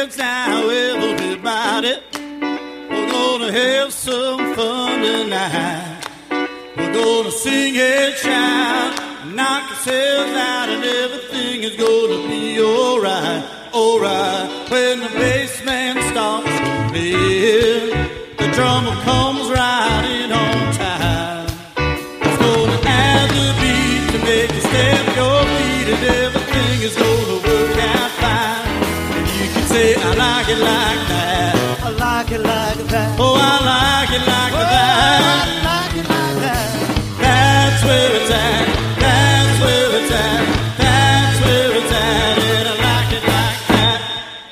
friends now, everybody. We're gonna have some fun tonight. We're gonna sing and shout, knock ourselves out, and everything is gonna be alright, alright. When the bass man stops playing, the drummer comes riding on time. It's gonna add the beat to make you stamp your feet, and everything is gonna work out fine. And you can say, I like it like that. I like it like that. Oh, I like it like that. I like it like that. That's where it's at. That's where it's at. That's where it's at. And I like it like that.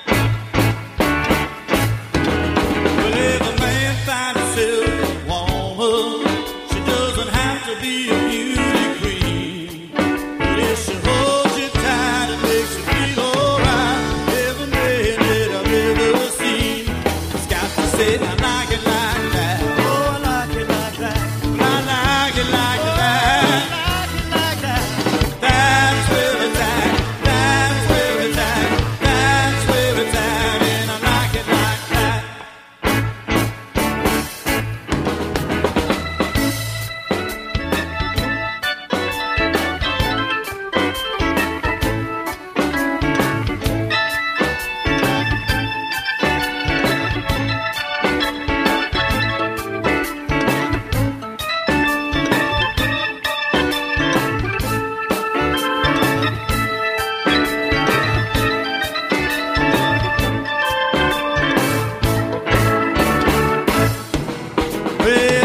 Well, if a man finds himself a woman, she doesn't have to be a beauty queen. But if she holds you tight and makes you feel alright, every man that I've ever seen has got to say, I like it like that. Oh, I like it like that. I like it like that. That's where it's at. That's where it's at. That's where it's at. And I like it like that. Well,